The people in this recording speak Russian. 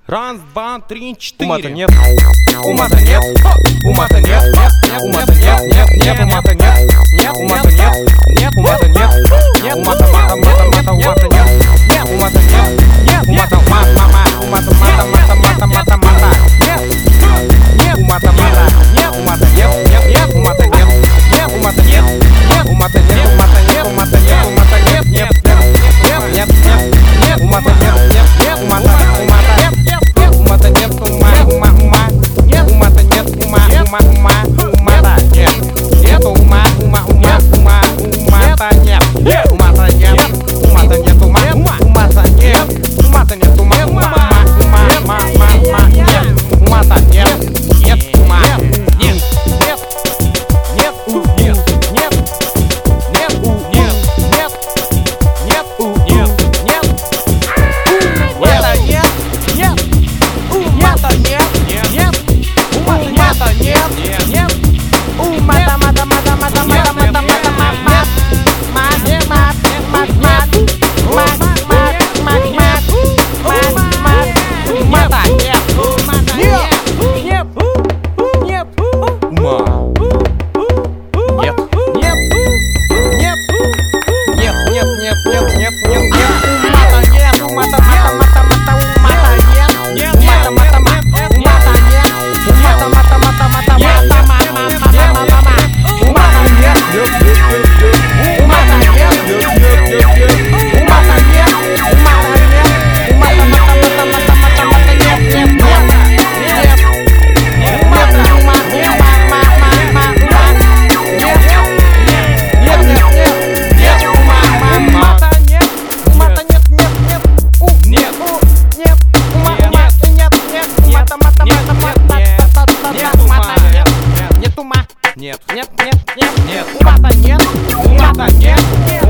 Раз, два, три, Ума-то четыре. нет, ума-то нет, ума-то нет, ума-то нет, нет, ума-то нет, ума-то нет, ума-то нет, ума-то мата, мата, мата, ума-то нет, ума-то нет, ума-то мата, ума-то мата, мата, мата, мата, мата, ума-то мата, ума-то нет, ума-то нет, ума-то нет, ума-то нет, ума-то нет, ума-то нет, ума-то нет, нет, нет, нет, ума-то нет, ума-то, ума-то нет, ума, ума, ума, нет, ума-то нет, ума, ума, ума, ума-то нет, нет, ума, ума, ума, ума, ума-то нет, ума-то нет, ума-то нет, ума, ума-то нет, ума-то нет, ума, ума, ума, ума, ума, нет, ума-то нет, нет, ума, нет, нет, нет, нет, нет, нет, нет, нет, нет, нет, нет, ума-то нет, нет. Ума-то нет, нет, ума-то нет, нет, ума-то, мата, мата, мата, мата, мата, мата, мат, мат, мат, мат, мат, ума-то нет, нет, нет, нет, ума, нет, нет, нет, нет, нет, нет, нет, нет, нет, нет, ума-то нет, ума-то, мата, мата, мата, ума-то нет, нет, мата, мата, мата, ума-то нет, умата, мата, мата, мата, мата, ума-то нет, ума-то нет, ума-то нет, ума-то нет, умата, мата, мата, мата, мата, мата, нет, нет, нет, нет, умата, ума, ума, ма, ма, ма, ума, нет, нет, нет, нет, нет, ума, ма, мата, нет, умата, нет, нет, нет, нет, нет, ума, нет, нет, нет, умата, мата, мата, мата, нет, умата, нет, нет, ума, нет, нет, нет, нет, нет, умата, нет, умата, нет, нет.